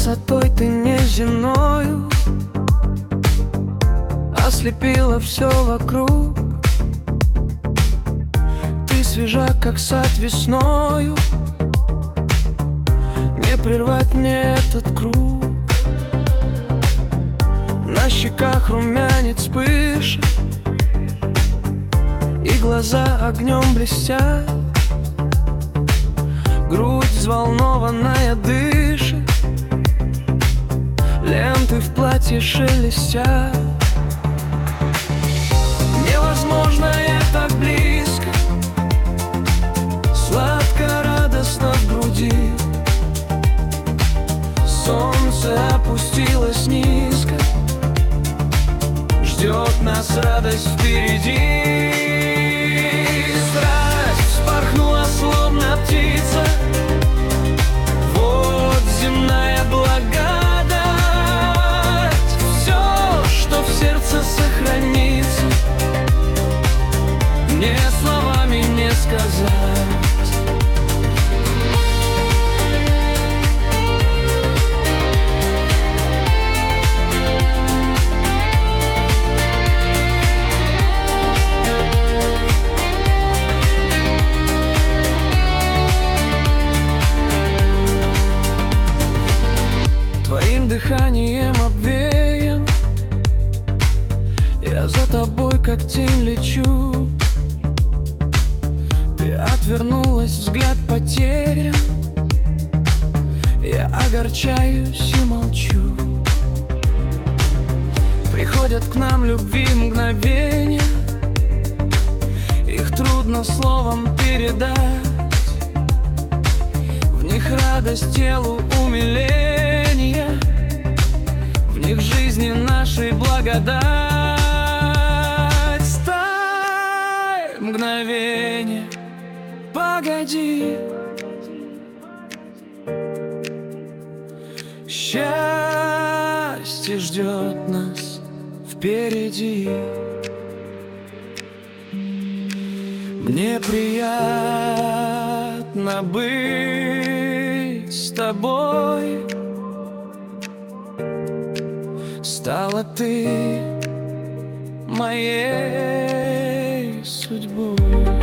красотой ты неземною ослепила все вокруг. Ты свежа, как сад весною, не прервать мне этот круг. На щеках румянец пышет, и глаза огнем блестят. Грудь взволнованная дышит, ленты в платье шелестят. Невозможное так близко, сладко, радостно в груди. Солнце опустилось низко, ждет нас радость впереди. Страсть вспорхнула, словно птица, вот земная благодать. Все, что в сердце сохранится, мне словами не сказать. Твоим дыханием обвеян, я за тобой как тень лечу. Ты отвернулась, взгляд потерян, я огорчаюсь и молчу. Приходят к нам любви мгновения, их трудно словом передать. В них радость телу умиление, в них жизни нашей благодать. Стай, мгновение, погоди, счастье ждет нас впереди. Мне приятно быть с тобой, стала ты моей судьбой.